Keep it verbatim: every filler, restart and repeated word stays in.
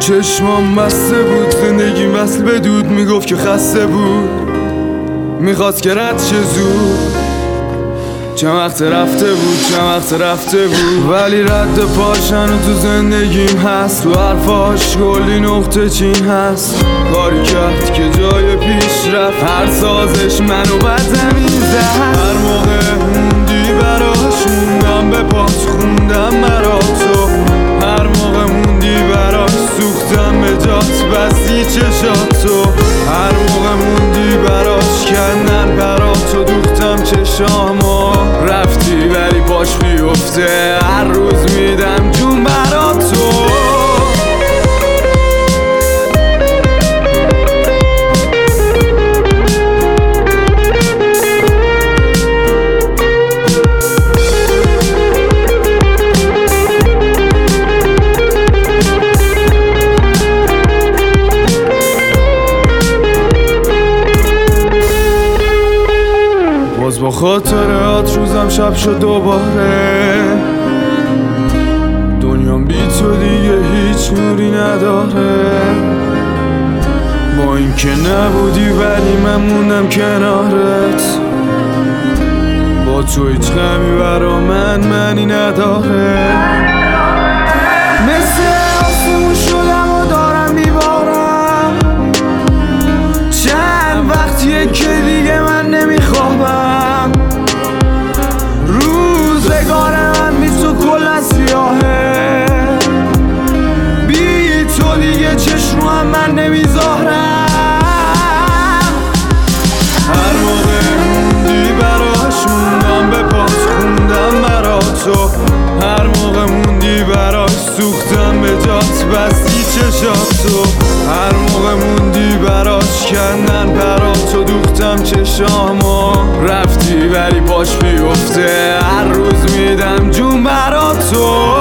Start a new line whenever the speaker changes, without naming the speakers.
چشمام بسته بود، زندگیم وصل به دود، میگفت که خسته بود، میخواست که رد شه زود. چند وقت رفته بود، چند وقت رفته بود، ولی رد پاشن تو زندگیم هست. تو حرفاش کلی نقطه چین هست. کاری کرد که جای پیش رفت، هر سازش منو بد زمین زد. هر موقع موندی براش موندم، به پاس خوندم برا تو. هر موقع موندی براش سوختم به جات، بستی چشاتو. هر موقع موندی براش کندن براتو، دوختم چشامو. رفتی ولی باش بیفته، هر روز میدم جون براتو. باز با خاطرات روزم شب شد دوباره. دنیام بی تو دیگه هیچ نوری نداره. با اینکه نبودی ولی من موندم کنارت. با تو هیچ غمی برا من منی نداره. مثل آسمون شدم و دارم میبارم. چند وقتیه که دیگه من نمیخوابم. روزگار من بی تو کلا سیاهه. بی تو دیگه چشم هم من نمیذارم. هر موقع موندی براش موندم، به پاس خوندم برا تو. هر موقع موندی براش سوختم به جات، بستی چشاتو. هر موقع موندی براش کندن براتو، دوختم چشامو. رفتی ولی باش بیفته، هر روز میدم جون براتو.